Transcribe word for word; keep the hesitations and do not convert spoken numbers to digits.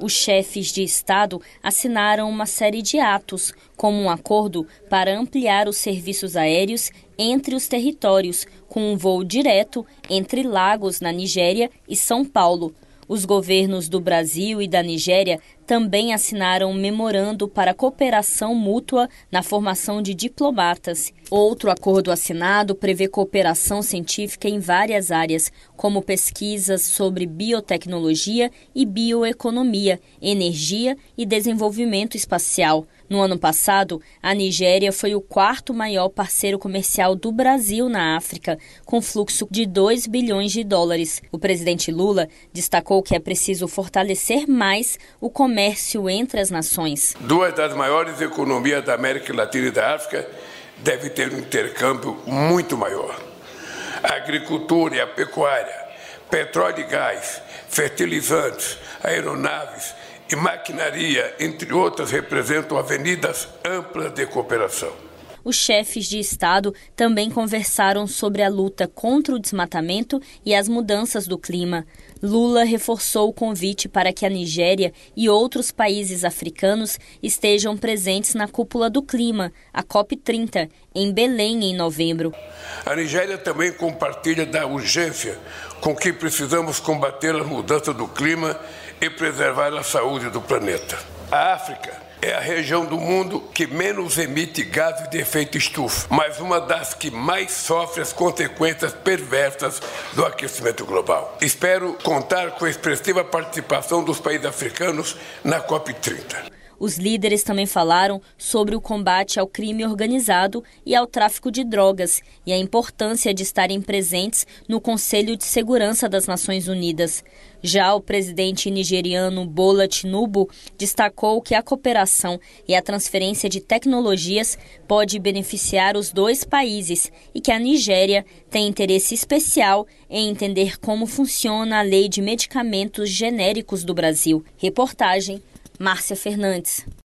Os chefes de Estado assinaram uma série de atos, como um acordo para ampliar os serviços aéreos entre os territórios, com um voo direto entre Lagos, na Nigéria, e São Paulo. Os governos do Brasil e da Nigéria também assinaram um memorando para cooperação mútua na formação de diplomatas. Outro acordo assinado prevê cooperação científica em várias áreas, como pesquisas sobre biotecnologia e bioeconomia, energia e desenvolvimento espacial. No ano passado, a Nigéria foi o quarto maior parceiro comercial do Brasil na África, com fluxo de dois bilhões de dólares. O presidente Lula destacou que é preciso fortalecer mais o comércio entre as nações. Duas das maiores economias da América Latina e da África devem ter um intercâmbio muito maior. A agricultura e a pecuária, petróleo e gás, fertilizantes, aeronaves e maquinaria, entre outras, representam avenidas amplas de cooperação. Os chefes de Estado também conversaram sobre a luta contra o desmatamento e as mudanças do clima. Lula reforçou o convite para que a Nigéria e outros países africanos estejam presentes na Cúpula do Clima, a COP trinta, em Belém, em novembro. A Nigéria também compartilha da urgência com que precisamos combater as mudanças do clima e preservar a saúde do planeta. A África é a região do mundo que menos emite gases de efeito estufa, mas uma das que mais sofre as consequências perversas do aquecimento global. Espero contar com a expressiva participação dos países africanos na COP trinta. Os líderes também falaram sobre o combate ao crime organizado e ao tráfico de drogas e a importância de estarem presentes no Conselho de Segurança das Nações Unidas. Já o presidente nigeriano Bola Tinubu destacou que a cooperação e a transferência de tecnologias pode beneficiar os dois países e que a Nigéria tem interesse especial em entender como funciona a lei de medicamentos genéricos do Brasil. Reportagem Márcia Fernandes.